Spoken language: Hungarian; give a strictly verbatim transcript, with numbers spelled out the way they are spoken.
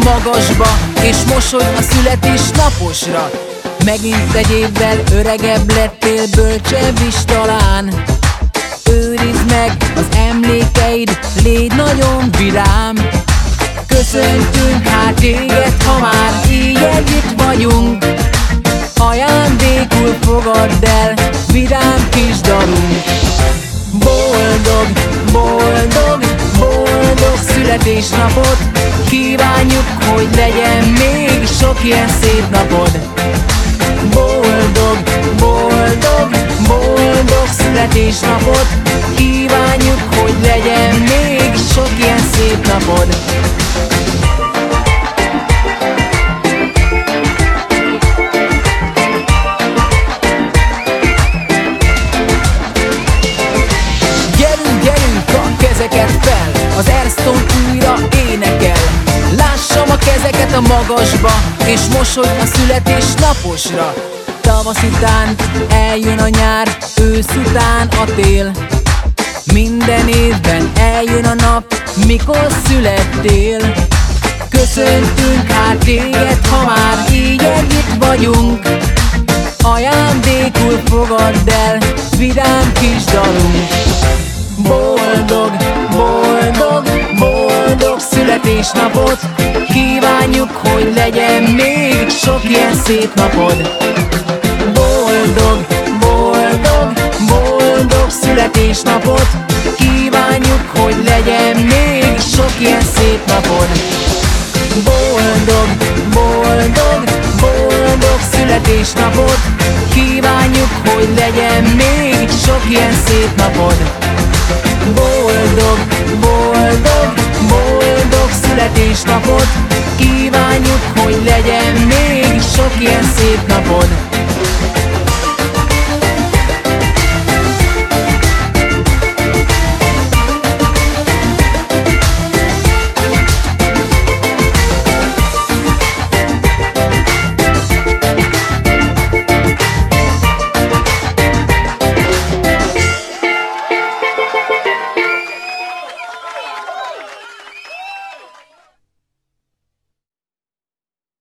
magasba, és mosolyg a születésnaposra. Megint egy évvel öregebb lettél, bölcsebb is talán. Őrizd meg az emlékeid, légy nagyon vidám. Köszöntünk hát téged, ha már így együtt vagyunk. Ajándékul fogadd el vidám kis dalunk. Boldog, boldog, boldog születésnapot! Kívánjuk, hogy legyen még sok ilyen szép napod. Boldog, boldog, boldog születésnapot! Kívánjuk, hogy legyen még sok ilyen szép napod. Gyerünk, gyerünk, a kezeket fel, az Airstone újra énekel. Lássam a kezeket a magasba, és mosolyg a születésnaposra. Tavasz után eljön a nyár, ősz után a tél. Minden évben eljön a nap, mikor születtél. Köszöntünk hát téged, ha már így együtt vagyunk. Ajándékul fogadd el vidám kis dalunk. Boldog, boldog, boldog születésnapot! Kívánjuk, hogy legyen még sok ilyen szép napod. Boldog, boldog, boldog születésnapot! Kívánjuk, hogy legyen még sok ilyen szép napod. Boldog, boldog, boldog születésnapot! Kívánjuk, hogy legyen még sok ilyen szép napod. Boldog, boldog, boldog születésnapot! Kívánjuk, hogy legyen még sok ilyen szép napod.